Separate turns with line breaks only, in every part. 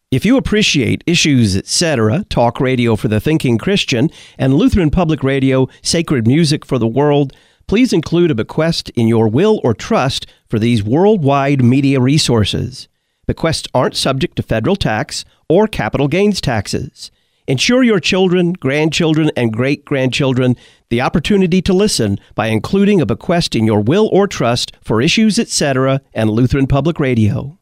If you appreciate Issues, Etc., talk radio for the thinking Christian, and Lutheran Public Radio, sacred music for the world, please include a bequest in your will or trust for these worldwide media resources. Bequests aren't subject to federal tax or capital gains taxes. Ensure your children, grandchildren, and great-grandchildren the opportunity to listen by including a bequest in your will or trust for Issues, Etc. and Lutheran Public Radio.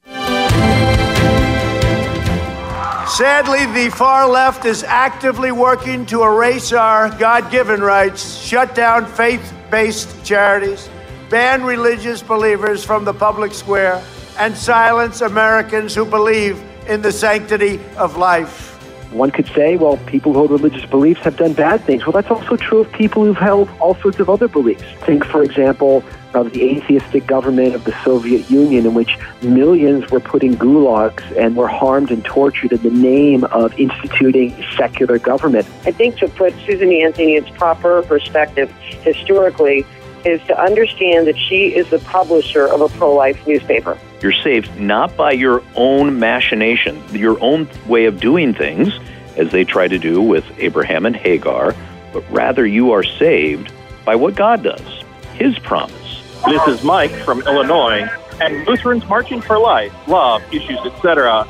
Sadly, the far left is actively working to erase our God-given rights, shut down faith-based charities, ban religious believers from the public square, and silence Americans who believe in the sanctity of life.
One could say, well, people who hold religious beliefs have done bad things. Well, that's also true of people who've held all sorts of other beliefs. Think, for example, of the atheistic government of the Soviet Union, in which millions were put in gulags and were harmed and tortured in the name of instituting secular government.
I think to put Susan Yancey in its proper perspective historically is to understand that she is the publisher of a pro-life newspaper.
You're saved not by your own machination, your own way of doing things, as they try to do with Abraham and Hagar, but rather you are saved by what God does, His promise.
This is Mike from Illinois, and Lutherans Marching for Life, Love, Issues, Etc.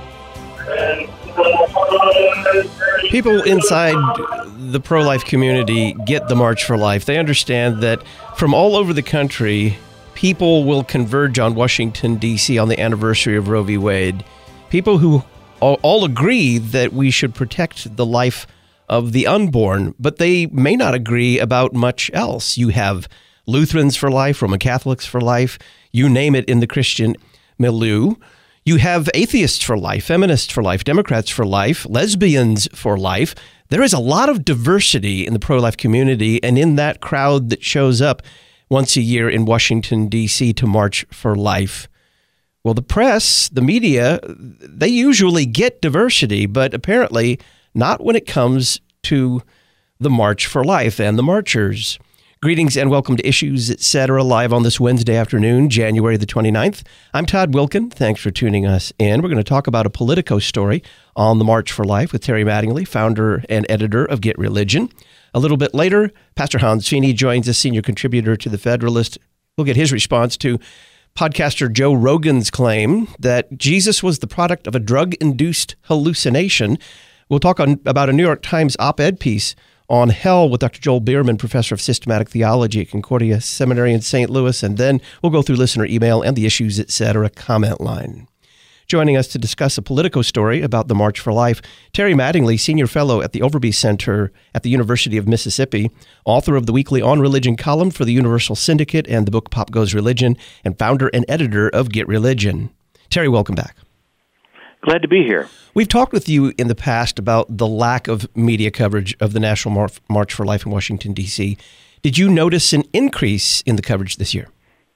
People inside the pro-life community get the March for Life. They understand that from all over the country, people will converge on Washington, D.C. on the anniversary of Roe v. Wade. People who all agree that we should protect the life of the unborn, but they may not agree about much else. You have Lutherans for life, Roman Catholics for life, you name it in the Christian milieu. You have atheists for life, feminists for life, Democrats for life, lesbians for life. There is a lot of diversity in the pro-life community and in that crowd that shows up once a year in Washington, D.C. to March for Life. Well, the press, the media, they usually get diversity, but apparently not when it comes to the March for Life and the marchers. Greetings and welcome to Issues, Etc., live on this Wednesday afternoon, January the 29th. I'm Todd Wilkin. Thanks for tuning us in. We're going to talk about a Politico story on the March for Life with Terry Mattingly, founder and editor of Get Religion. A little bit later, Pastor Hans Feeney joins us, senior contributor to The Federalist. We'll get his response to podcaster Joe Rogan's claim that Jesus was the product of a drug-induced hallucination. We'll talk about a New York Times op-ed piece on hell with Dr. Joel Bierman, professor of systematic theology at Concordia Seminary in St. Louis, and then we'll go through listener email and the Issues, Etc. comment line. Joining us to discuss a Politico story about the March for Life, Terry Mattingly, senior fellow at the Overby Center at the University of Mississippi, author of the weekly On Religion column for the Universal Syndicate and the book Pop Goes Religion, and founder and editor of Get Religion. Terry, welcome back.
Glad to be here.
We've talked with you in the past about the lack of media coverage of the National March for Life in Washington, D.C. Did you notice an increase in the coverage this year?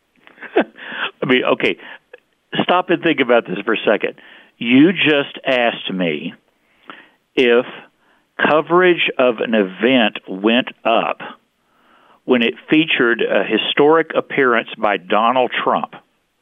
Okay, stop and think about this for a second. You just asked me if coverage of an event went up when it featured a historic appearance by Donald Trump.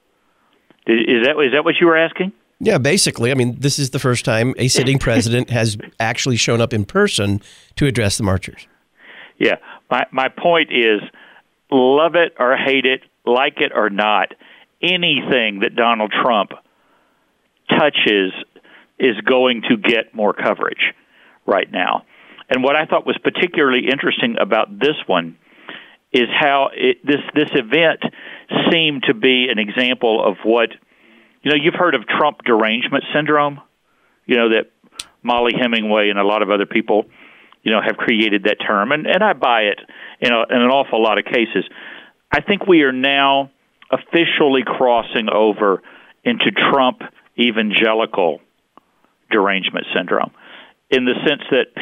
Is that what you were asking?
Yeah, basically. I mean, this is the first time a sitting president has actually shown up in person to address the marchers. Yeah.
My point is, love it or hate it, like it or not, anything that Donald Trump touches is going to get more coverage right now. And what I thought was particularly interesting about this one is how this event seemed to be an example of what, you've heard of Trump derangement syndrome, that Molly Hemingway and a lot of other people, have created that term. And I buy it in an awful lot of cases. I think we are now officially crossing over into Trump evangelical derangement syndrome, in the sense that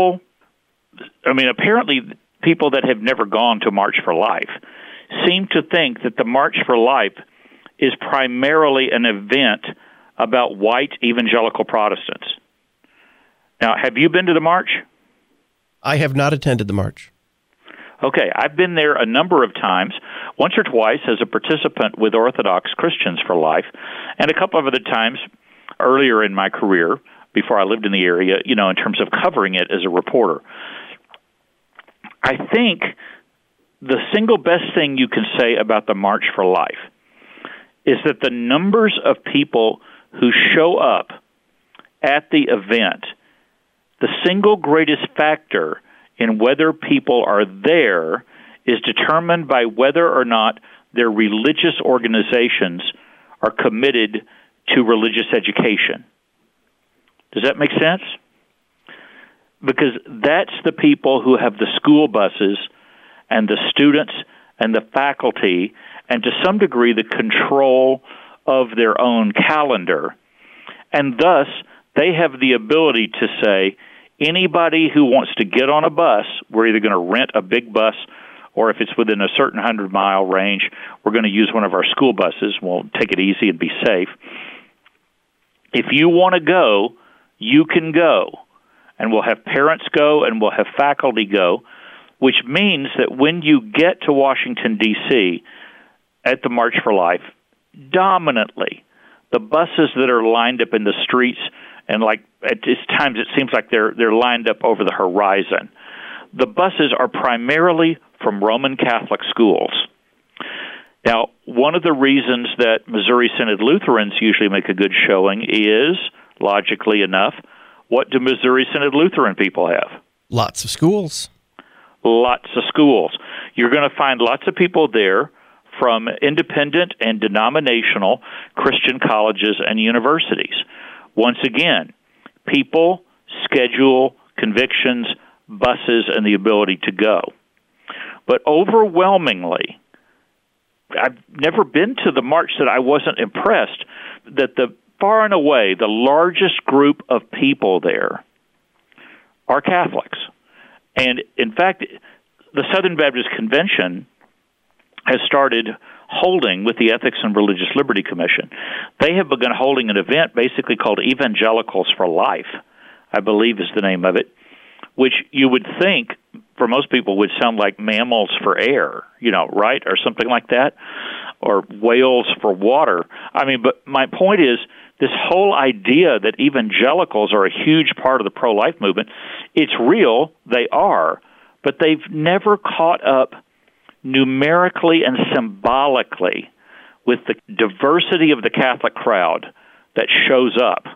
apparently people that have never gone to March for Life seem to think that the March for Life is primarily an event about white evangelical Protestants. Now, have you been to the march?
I have not attended the march.
Okay, I've been there a number of times, once or twice as a participant with Orthodox Christians for Life, and a couple of other times earlier in my career, before I lived in the area, in terms of covering it as a reporter. I think the single best thing you can say about the March for Life is that the numbers of people who show up at the event, the single greatest factor in whether people are there is determined by whether or not their religious organizations are committed to religious education. Does that make sense? Because that's the people who have the school buses and the students and the faculty and to some degree the control of their own calendar. And thus, they have the ability to say, anybody who wants to get on a bus, we're either going to rent a big bus, or if it's within a certain 100-mile range, we're going to use one of our school buses. We'll take it easy and be safe. If you want to go, you can go. And we'll have parents go and we'll have faculty go, which means that when you get to Washington, D.C., at the March for Life, dominantly, the buses that are lined up in the streets, and at times it seems like they're lined up over the horizon, the buses are primarily from Roman Catholic schools. Now, one of the reasons that Missouri Synod Lutherans usually make a good showing is, logically enough, what do Missouri Synod Lutheran people have?
Lots of schools.
Lots of schools. You're going to find lots of people there from independent and denominational Christian colleges and universities. Once again, people, schedule, convictions, buses, and the ability to go. But overwhelmingly, I've never been to the march that I wasn't impressed that the far and away the largest group of people there are Catholics. And in fact, the Southern Baptist Convention has started holding with the Ethics and Religious Liberty Commission. They have begun holding an event basically called Evangelicals for Life, I believe is the name of it, which you would think for most people would sound like mammals for air, right? Or something like that, or whales for water. But my point is, this whole idea that evangelicals are a huge part of the pro-life movement, it's real, they are, but they've never caught up numerically and symbolically with the diversity of the Catholic crowd that shows up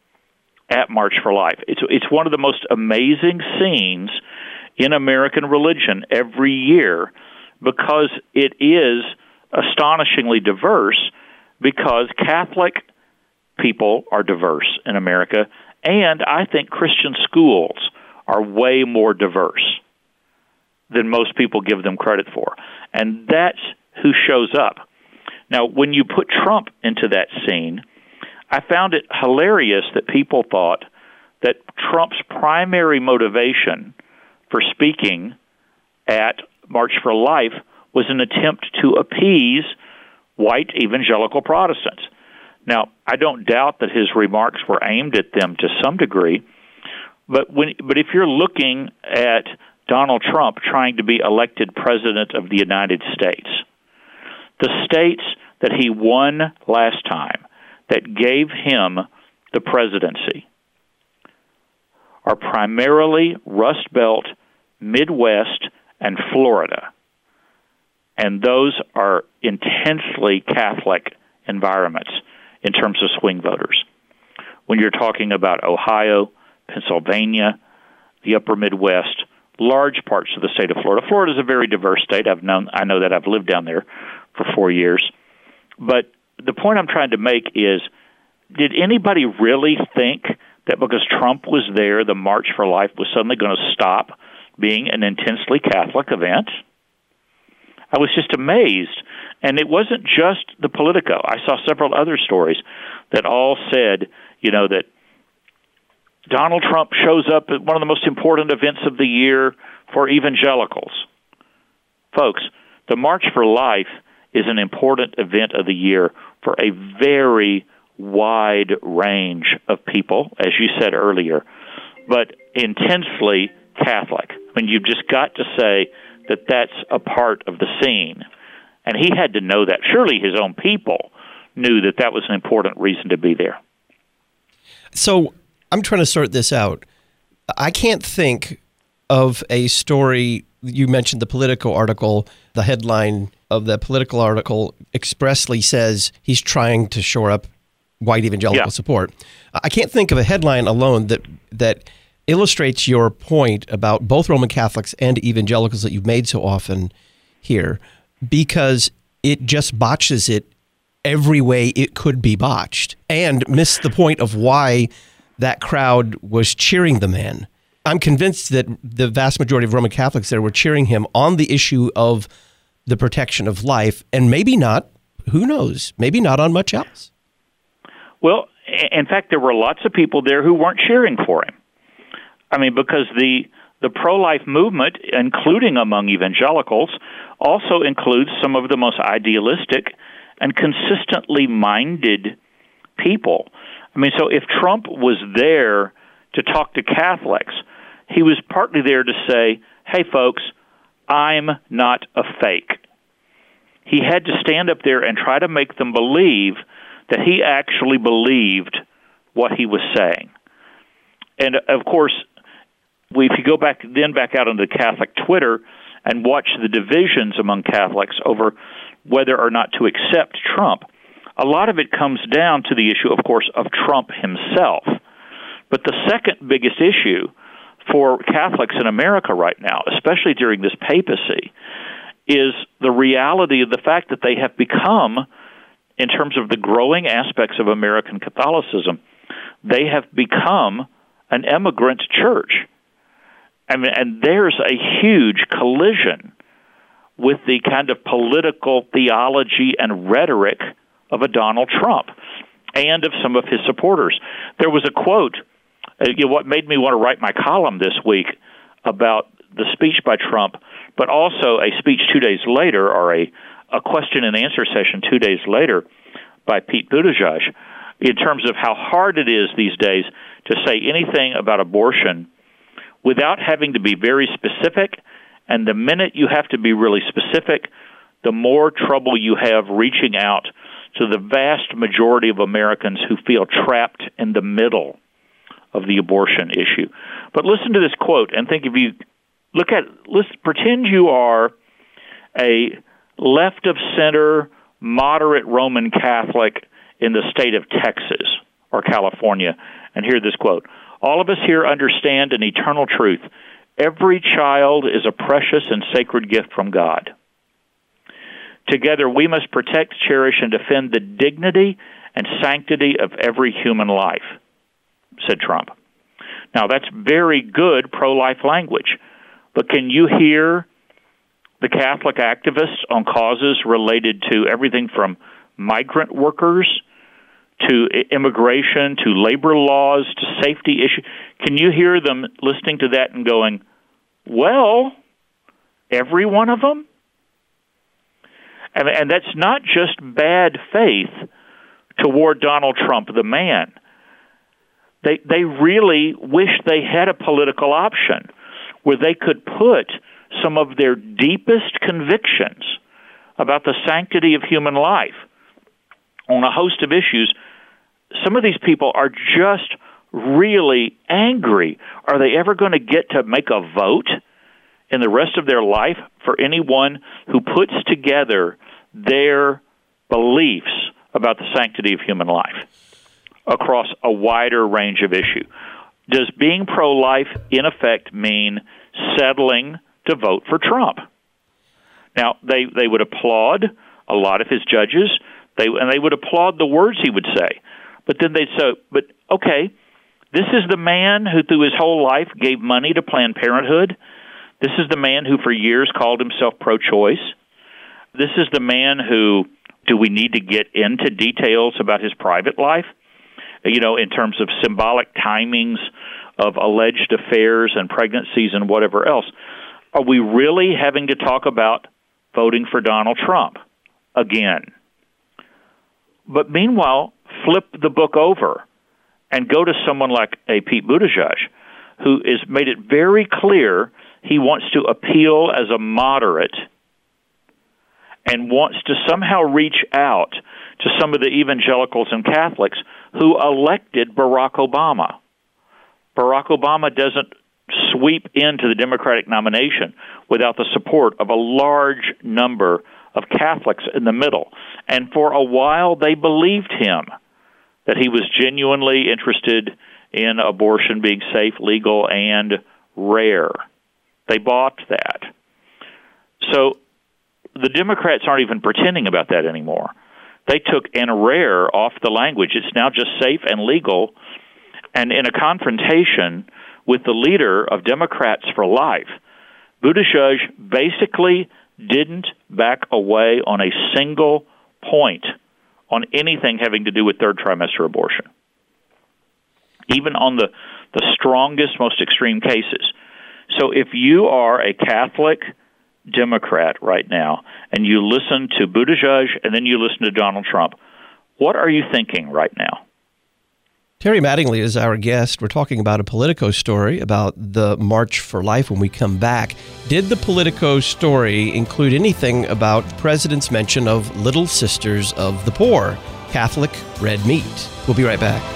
at March for Life. It's one of the most amazing scenes in American religion every year because it is astonishingly diverse, because Catholic people are diverse in America, and I think Christian schools are way more diverse than most people give them credit for. And that's who shows up. Now, when you put Trump into that scene, I found it hilarious that people thought that Trump's primary motivation for speaking at March for Life was an attempt to appease white evangelical Protestants. Now, I don't doubt that his remarks were aimed at them to some degree, but if you're looking at Donald Trump trying to be elected president of the United States, the states that he won last time that gave him the presidency are primarily Rust Belt, Midwest, and Florida. And those are intensely Catholic environments in terms of swing voters. When you're talking about Ohio, Pennsylvania, the upper Midwest, large parts of the state of Florida. Florida is a very diverse state. I know that. I've lived down there for 4 years. But the point I'm trying to make is, did anybody really think that because Trump was there, the March for Life was suddenly going to stop being an intensely Catholic event? I was just amazed. And it wasn't just the Politico. I saw several other stories that all said, that Donald Trump shows up at one of the most important events of the year for evangelicals. Folks, the March for Life is an important event of the year for a very wide range of people, as you said earlier, but intensely Catholic. You've just got to say that that's a part of the scene. And he had to know that. Surely his own people knew that that was an important reason to be there.
So I'm trying to sort this out. I can't think of a story. You mentioned the Politico article. The headline of the Politico article expressly says he's trying to shore up white evangelical support. I can't think of a headline alone that illustrates your point about both Roman Catholics and evangelicals that you've made so often here, because it just botches it every way it could be botched and missed the point of why that crowd was cheering the man. I'm convinced that the vast majority of Roman Catholics there were cheering him on the issue of the protection of life, and maybe not, who knows, maybe not on much else.
Well, in fact, there were lots of people there who weren't cheering for him. I mean, because the pro-life movement, including among evangelicals, also includes some of the most idealistic and consistently minded people. I mean, so if Trump was there to talk to Catholics, he was partly there to say, hey, folks, I'm not a fake. He had to stand up there and try to make them believe that he actually believed what he was saying. And, of course, if you go back out onto Catholic Twitter and watch the divisions among Catholics over whether or not to accept Trump, a lot of it comes down to the issue, of course, of Trump himself. But the second biggest issue for Catholics in America right now, especially during this papacy, is the reality of the fact that they have become, in terms of the growing aspects of American Catholicism, they have become an immigrant church. I mean, and there's a huge collision with the kind of political theology and rhetoric of a Donald Trump and of some of his supporters. There was a quote, what made me want to write my column this week about the speech by Trump, but also a speech 2 days later, or a question and answer session 2 days later by Pete Buttigieg, in terms of how hard it is these days to say anything about abortion without having to be very specific. And the minute you have to be really specific, the more trouble you have reaching out to the vast majority of Americans who feel trapped in the middle of the abortion issue. But listen to this quote and think, if you pretend you are a left-of-center, moderate Roman Catholic in the state of Texas or California, and hear this quote. All of us here understand an eternal truth. Every child is a precious and sacred gift from God. Together, we must protect, cherish, and defend the dignity and sanctity of every human life, said Trump. Now, that's very good pro-life language, but can you hear the Catholic activists on causes related to everything from migrant workers to immigration, to labor laws, to safety issues? Can you hear them listening to that and going, well, every one of them? And that's not just bad faith toward Donald Trump, the man. They really wish they had a political option where they could put some of their deepest convictions about the sanctity of human life on a host of issues. Some of these people are just really angry. Are they ever going to get to make a vote in the rest of their life for anyone who puts together their beliefs about the sanctity of human life across a wider range of issue? Does being pro-life, in effect, mean settling to vote for Trump? Now, they would applaud a lot of his judges, and they would applaud the words he would say. But then they'd say, but okay, this is the man who through his whole life gave money to Planned Parenthood. This is the man who for years called himself pro-choice. This is the man who, do we need to get into details about his private life? You know, in terms of symbolic timings of alleged affairs and pregnancies and whatever else. Are we really having to talk about voting for Donald Trump again? But meanwhile, flip the book over and go to someone like a Pete Buttigieg, who has made it very clear he wants to appeal as a moderate and wants to somehow reach out to some of the evangelicals and Catholics who elected Barack Obama. Barack Obama doesn't sweep into the Democratic nomination without the support of a large number of Catholics in the middle. And for a while, they believed him, that he was genuinely interested in abortion being safe, legal, and rare. They bought that. So the Democrats aren't even pretending about that anymore. They took "and rare" off the language. It's now just safe and legal. And in a confrontation with the leader of Democrats for Life, Buttigieg basically didn't back away on a single point on anything having to do with third trimester abortion, even on the strongest, most extreme cases. So if you are a Catholic Democrat right now and you listen to Buttigieg and then you listen to Donald Trump, what are you thinking right now?
Terry Mattingly is our guest. We're talking about a Politico story about the March for Life when we come back. Did the Politico story include anything about the president's mention of Little Sisters of the Poor, Catholic red meat? We'll be right back.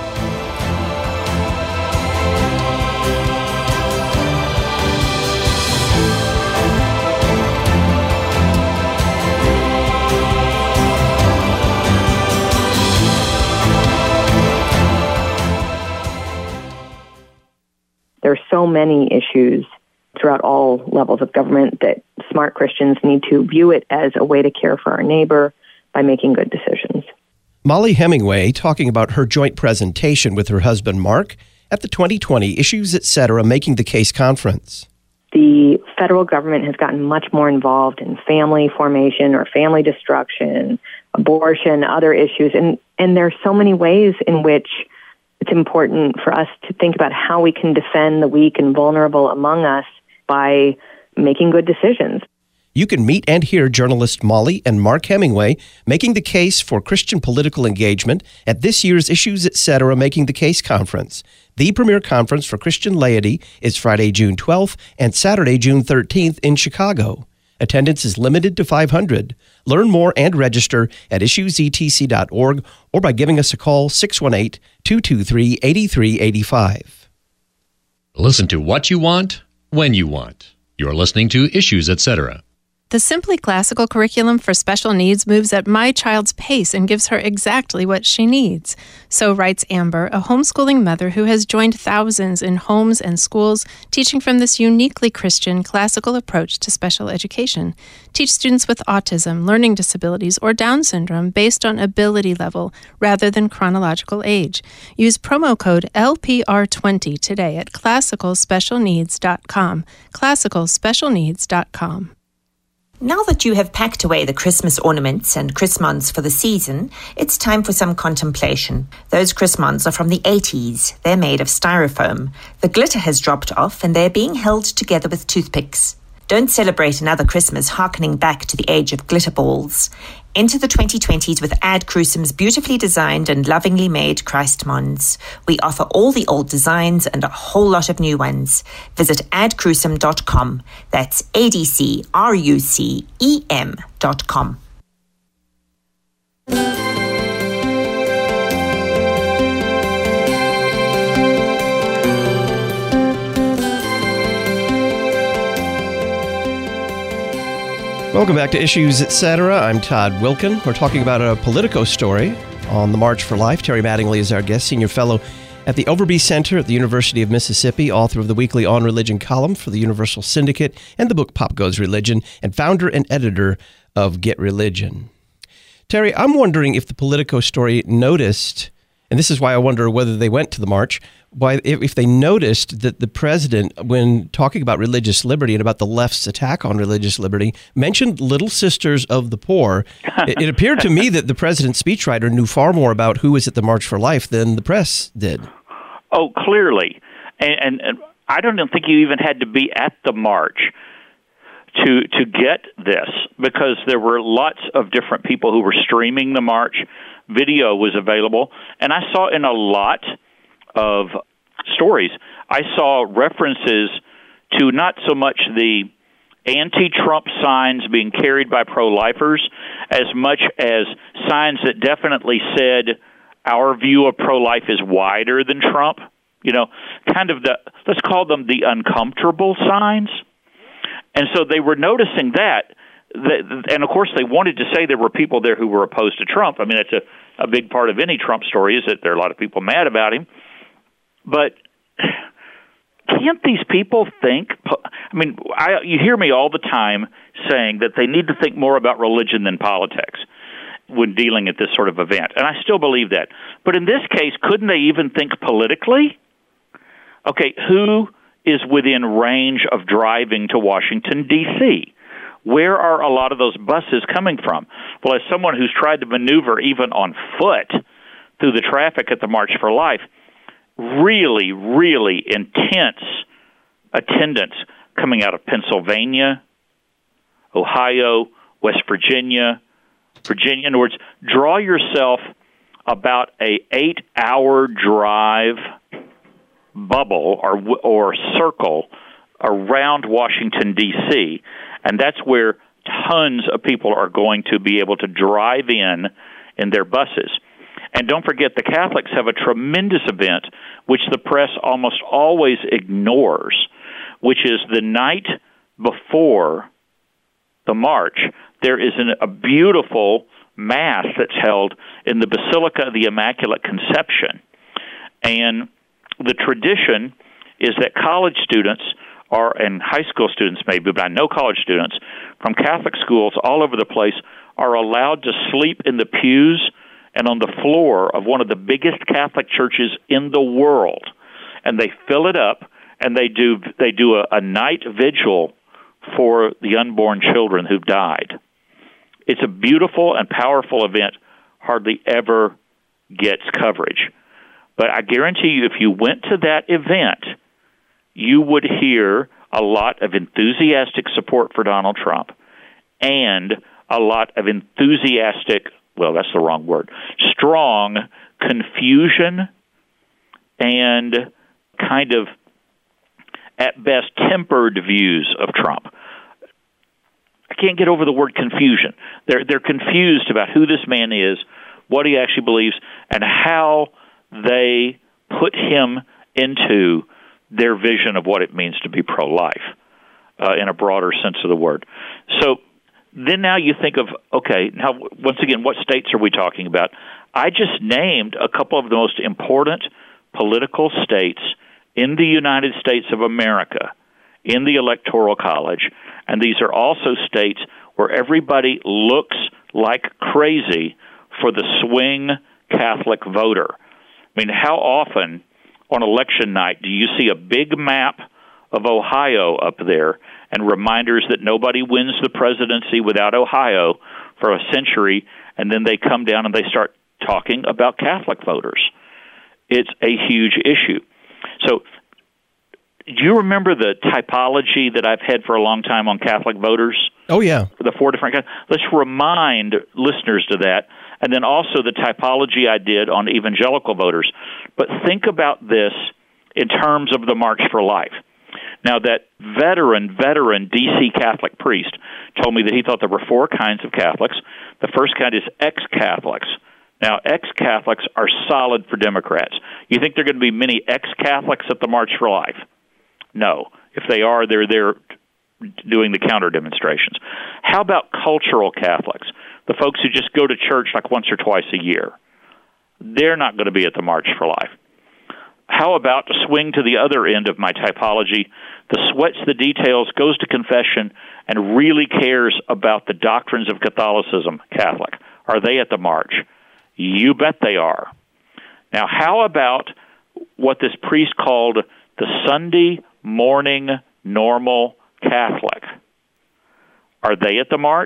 There are so many issues throughout all levels of government that smart Christians need to view it as a way to care for our neighbor by making good decisions.
Mollie Hemingway talking about her joint presentation with her husband Mark at the 2020 Issues Etc. Making the Case conference.
The federal government has gotten much more involved in family formation or family destruction, abortion, other issues, and there are so many ways in which it's important for us to think about how we can defend the weak and vulnerable among us by making good decisions.
You can meet and hear journalist Mollie and Mark Hemingway making the case for Christian political engagement at this year's Issues Etc. Making the Case conference. The premier conference for Christian laity is Friday, June 12th and Saturday, June 13th in Chicago. Attendance is limited to 500. Learn more and register at issuesetc.org or by giving us a call 618-223-8385.
Listen to what you want, when you want. You're listening to Issues Etc.
The Simply Classical curriculum for special needs moves at my child's pace and gives her exactly what she needs. So writes Amber, a homeschooling mother who has joined thousands in homes and schools teaching from this uniquely Christian classical approach to special education. Teach students with autism, learning disabilities, or Down syndrome based on ability level rather than chronological age. Use promo code LPR20 today at classicalspecialneeds.com. classicalspecialneeds.com.
Now that you have packed away the Christmas ornaments and Chrismons for the season, it's time for some contemplation. Those Chrismons are from the 80s. They're made of styrofoam. The glitter has dropped off and they're being held together with toothpicks. Don't celebrate another Christmas harkening back to the age of glitter balls. Enter the 2020s with Ad Crucem's beautifully designed and lovingly made Christmons. We offer all the old designs and a whole lot of new ones. Visit adcrucem.com. That's ADCRUCEM.com.
Welcome back to Issues Etc. I'm Todd Wilkin. We're talking about a Politico story on the March for Life. Terry Mattingly is our guest, senior fellow at the Overby Center at the University of Mississippi, author of the weekly On Religion column for the Universal Syndicate and the book Pop Goes Religion, and founder and editor of Get Religion. Terry, I'm wondering if the Politico story noticed, and this is why I wonder whether they went to the march, why if they noticed that the president, when talking about religious liberty and about the left's attack on religious liberty, mentioned Little Sisters of the Poor. It appeared to me that the president's speechwriter knew far more about who was at the March for Life than the press did.
Oh, clearly. And I don't think you even had to be at the march to get this, because there were lots of different people who were streaming the march. Video was available. And I saw in a lot of stories, I saw references to not so much the anti-Trump signs being carried by pro-lifers as much as signs that definitely said our view of pro-life is wider than Trump. Kind of let's call them the uncomfortable signs. And so they were noticing that, and of course they wanted to say there were people there who were opposed to Trump. I mean, that's a big part of any Trump story, is that there are a lot of people mad about him. But can't these people think? I mean, you hear me all the time saying that they need to think more about religion than politics when dealing at this sort of event. And I still believe that. But in this case, couldn't they even think politically? Okay, who is within range of driving to Washington, D.C.? Where are a lot of those buses coming from? Well, as someone who's tried to maneuver even on foot through the traffic at the March for Life, really, really intense attendance coming out of Pennsylvania, Ohio, West Virginia. In other words, draw yourself about a 8-hour drive bubble or circle around Washington, D.C., and that's where tons of people are going to be able to drive in their buses. And don't forget, the Catholics have a tremendous event, which the press almost always ignores, which is the night before the march. There is a beautiful Mass that's held in the Basilica of the Immaculate Conception. And the tradition is that college students and high school students maybe, but I know college students from Catholic schools all over the place are allowed to sleep in the pews and on the floor of one of the biggest Catholic churches in the world. And they fill it up, and they do a night vigil for the unborn children who've died. It's a beautiful and powerful event, hardly ever gets coverage. But I guarantee you, if you went to that event, you would hear a lot of enthusiastic support for Donald Trump and a lot of enthusiastic, well, that's the wrong word, strong confusion and kind of, at best, tempered views of Trump. I can't get over the word confusion. They're confused about who this man is, what he actually believes, and how they put him into their vision of what it means to be pro-life in a broader sense of the word. So then now you think of, okay, now once again, what states are we talking about? I just named a couple of the most important political states in the United States of America in the Electoral College, and these are also states where everybody looks like crazy for the swing Catholic voter. I mean, how often on election night do you see a big map of Ohio up there and reminders that nobody wins the presidency without Ohio for a century, and then they come down and they start talking about Catholic voters? It's a huge issue. So do you remember the typology that I've had for a long time on Catholic voters?
Oh, yeah.
The 4 different kinds. Let's remind listeners to that. And then also the typology I did on evangelical voters. But think about this in terms of the March for Life. Now, that veteran D.C. Catholic priest told me that he thought there were 4 kinds of Catholics. The first kind is ex-Catholics. Now, ex-Catholics are solid for Democrats. You think there are going to be many ex-Catholics at the March for Life? No. If they are, they're there doing the counter demonstrations. How about cultural Catholics? The folks who just go to church like once or twice a year. They're not going to be at the March for Life. How about to swing to the other end of my typology, the sweats the details, goes to confession, and really cares about the doctrines of Catholicism, Catholic? Are they at the march? You bet they are. Now, how about what this priest called the Sunday morning normal Catholic? Are they at the march?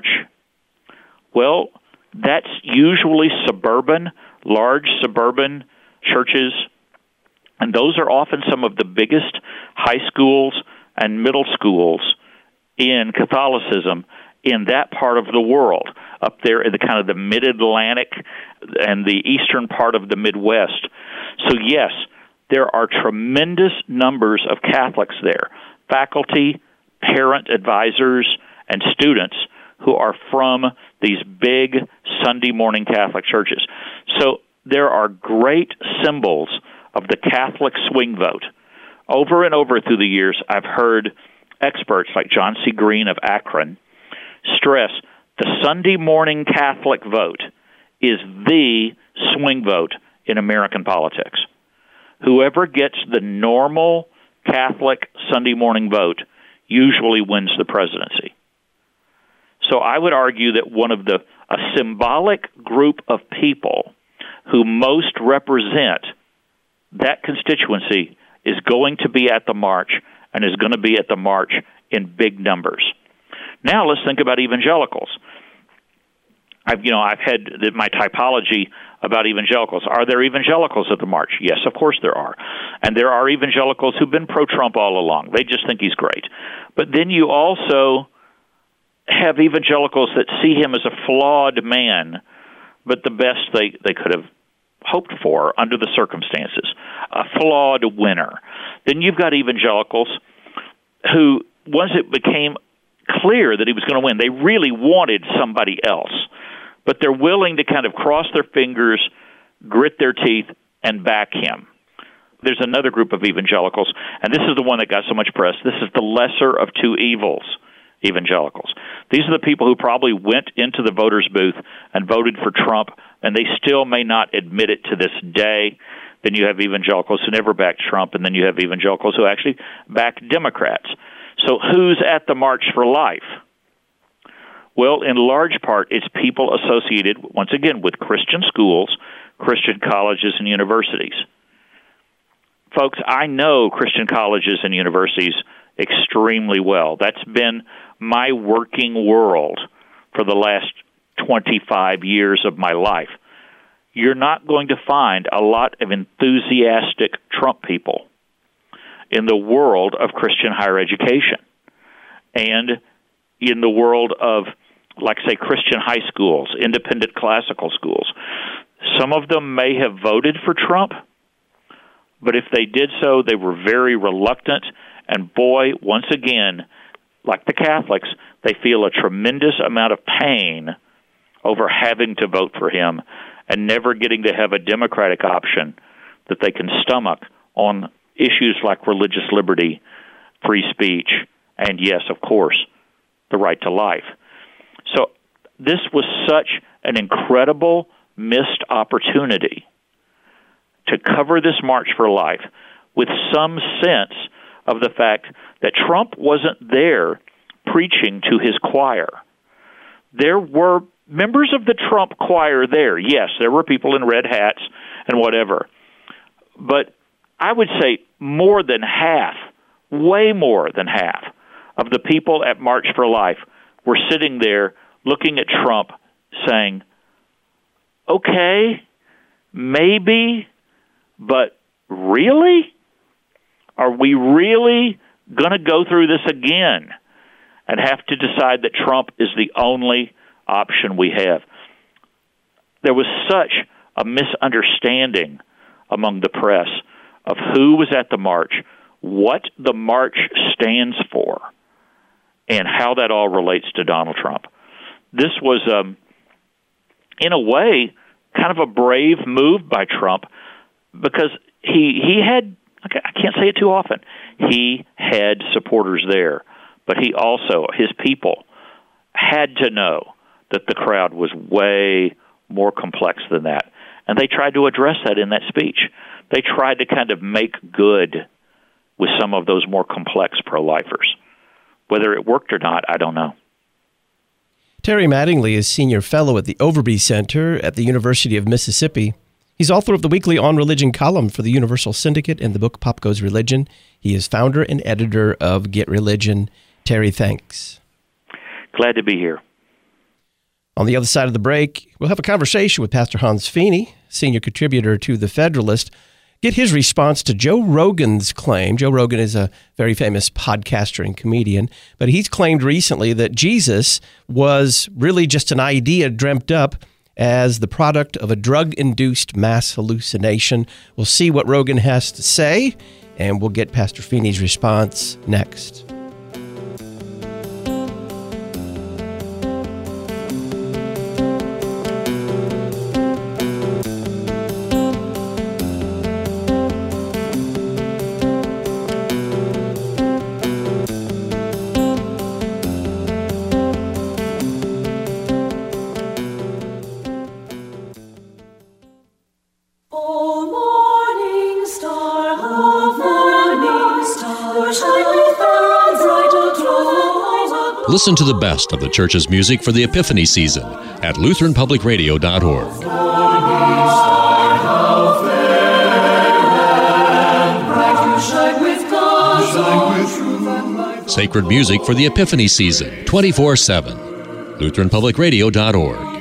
Well, that's usually large suburban churches, and those are often some of the biggest high schools and middle schools in Catholicism in that part of the world, up there in the kind of the mid-Atlantic and the eastern part of the Midwest. So yes, there are tremendous numbers of Catholics there, faculty, parent advisors, and students who are from these big Sunday morning Catholic churches. So there are great symbols of the Catholic swing vote. Over and over through the years, I've heard experts like John C. Green of Akron stress the Sunday morning Catholic vote is the swing vote in American politics. Whoever gets the normal Catholic Sunday morning vote usually wins the presidency. So I would argue that a symbolic group of people who most represent that constituency is going to be at the march and is going to be at the march in big numbers. Now let's think about evangelicals. I've had my typology about evangelicals. Are there evangelicals at the march? Yes, of course there are. And there are evangelicals who've been pro-Trump all along. They just think he's great. But then you also have evangelicals that see him as a flawed man, but the best they could have hoped for under the circumstances, a flawed winner. Then you've got evangelicals who, once it became clear that he was going to win, they really wanted somebody else, but they're willing to kind of cross their fingers, grit their teeth, and back him. There's another group of evangelicals, and this is the one that got so much press. This is the lesser of two evils evangelicals. These are the people who probably went into the voters' booth and voted for Trump, and they still may not admit it to this day. Then you have evangelicals who never backed Trump, and then you have evangelicals who actually back Democrats. So who's at the March for Life? Well, in large part, it's people associated, once again, with Christian schools, Christian colleges, and universities. Folks, I know Christian colleges and universities extremely well. That's been my working world for the last 25 years of my life. You're not going to find a lot of enthusiastic Trump people in the world of Christian higher education and in the world of, like, say, Christian high schools, independent classical schools. Some of them may have voted for Trump, but if they did so, they were very reluctant. And boy, once again, like the Catholics, they feel a tremendous amount of pain over having to vote for him and never getting to have a Democratic option that they can stomach on issues like religious liberty, free speech, and yes, of course, the right to life. So this was such an incredible missed opportunity to cover this March for Life with some sense of the fact that Trump wasn't there preaching to his choir. There were members of the Trump choir there. Yes, there were people in red hats and whatever. But I would say more than half, way more than half, of the people at March for Life were sitting there looking at Trump saying, okay, maybe, but really? Are we really going to go through this again and have to decide that Trump is the only option we have? There was such a misunderstanding among the press of who was at the march, what the march stands for, and how that all relates to Donald Trump. This was, in a way, kind of a brave move by Trump because he had, I can't say it too often, he had supporters there, but he also, his people, had to know that the crowd was way more complex than that. And they tried to address that in that speech. They tried to kind of make good with some of those more complex pro-lifers. Whether it worked or not, I don't know.
Terry Mattingly is Senior Fellow at the Overby Center at the University of Mississippi. He's author of the weekly On Religion column for the Universal Syndicate and the book Pop Goes Religion. He is founder and editor of Get Religion. Terry, thanks.
Glad to be here.
On the other side of the break, we'll have a conversation with Pastor Hans Feeney, senior contributor to The Federalist, get his response to Joe Rogan's claim. Joe Rogan is a very famous podcaster and comedian, but he's claimed recently that Jesus was really just an idea dreamt up as the product of a drug-induced mass hallucination. We'll see what Rogan has to say, and we'll get Pastor Feeney's response next.
Listen to the best of the church's music for the Epiphany season at LutheranPublicRadio.org. Sacred music for the Epiphany season, 24/7. LutheranPublicRadio.org.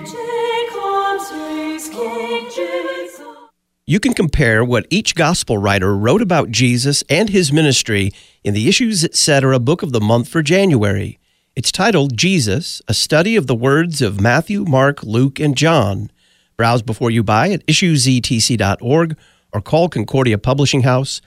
You can compare what each gospel writer wrote about Jesus and his ministry in the Issues Etc. book of the month for January. It's titled Jesus, a study of the words of Matthew, Mark, Luke, and John. Browse before you buy at issuesetc.org or call Concordia Publishing House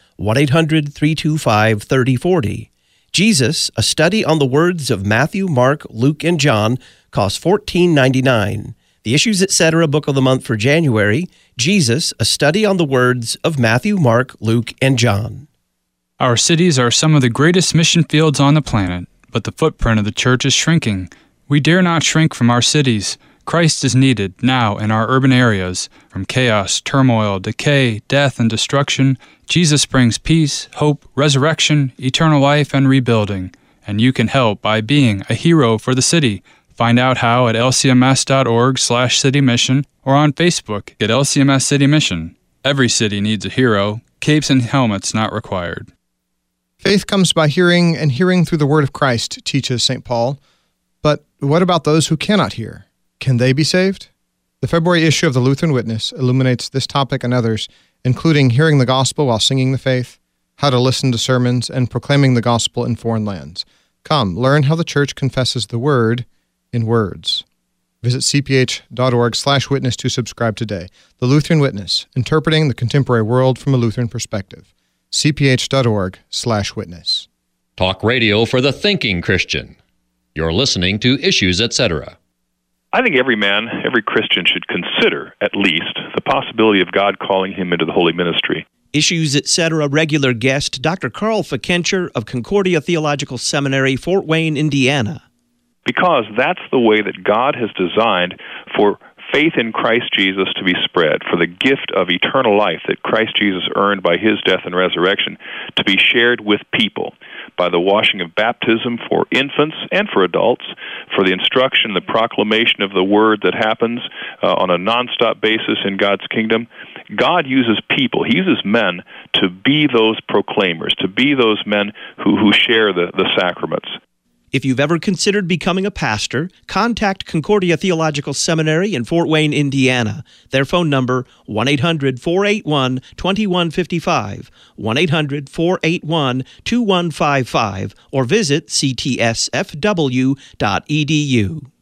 1-800-325-3040. Jesus, a study on the words of Matthew, Mark, Luke, and John costs $14.99. The Issues Etc. book of the month for January, Jesus, a study on the words of Matthew, Mark, Luke, and John.
Our cities are some of the greatest mission fields on the planet, but the footprint of the church is shrinking. We dare not shrink from our cities. Christ is needed now in our urban areas. From chaos, turmoil, decay, death, and destruction, Jesus brings peace, hope, resurrection, eternal life, and rebuilding. And you can help by being a hero for the city. Find out how at lcms.org/citymission or on Facebook at LCMS City Mission. Every city needs a hero. Capes and helmets not required.
Faith comes by hearing, and hearing through the word of Christ, teaches St. Paul. But what about those who cannot hear? Can they be saved? The February issue of the Lutheran Witness illuminates this topic and others, including hearing the gospel while singing the faith, how to listen to sermons, and proclaiming the gospel in foreign lands. Come, learn how the church confesses the word in words. Visit cph.org/witness to subscribe today. The Lutheran Witness, interpreting the contemporary world from a Lutheran perspective. cph.org/witness.
Talk radio for the thinking Christian. You're listening to Issues Etc.
I think every man, every Christian should consider, at least, the possibility of God calling him into the holy ministry.
Issues Etc. regular guest Dr. Carl Fikencher of Concordia Theological Seminary, Fort Wayne, Indiana.
Because that's the way that God has designed for faith in Christ Jesus to be spread, for the gift of eternal life that Christ Jesus earned by his death and resurrection to be shared with people by the washing of baptism for infants and for adults, for the instruction, the proclamation of the word that happens on a nonstop basis in God's kingdom. God uses people, he uses men to be those proclaimers, to be those men who share the sacraments.
If you've ever considered becoming a pastor, contact Concordia Theological Seminary in Fort Wayne, Indiana. Their phone number, 1-800-481-2155, 1-800-481-2155, or visit ctsfw.edu.